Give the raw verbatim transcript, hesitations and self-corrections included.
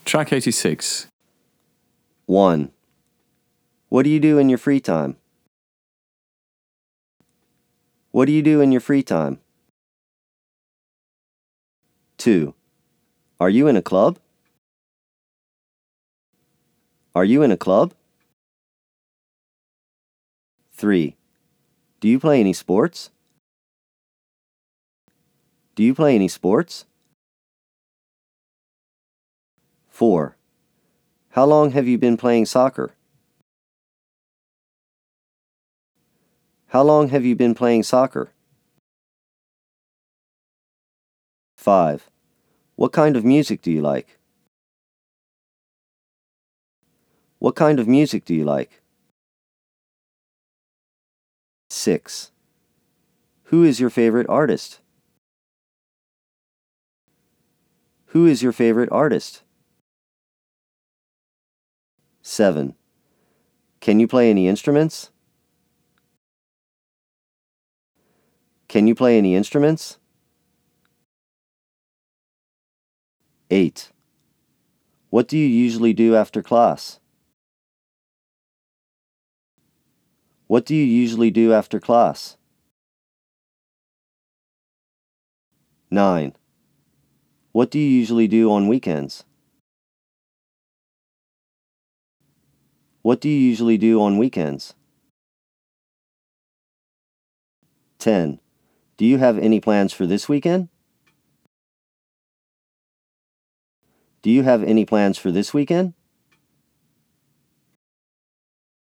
Track eighty-six. one. What do you do in your free time? What do you do in your free time? two. Are you in a club? Are you in a club? three. Do you play any sports? Do you play any sports? four. How long have you been playing soccer? How long have you been playing soccer? five. What kind of music do you like? What kind of music do you like? six. Who is your favorite artist? Who is your favorite artist? seven. Can you play any instruments? Can you play any instruments? eight. What do you usually do after class? What do you usually do after class? nine. What do you usually do on weekends? What do you usually do on weekends? ten. Do you have any plans for this weekend? Do you have any plans for this weekend?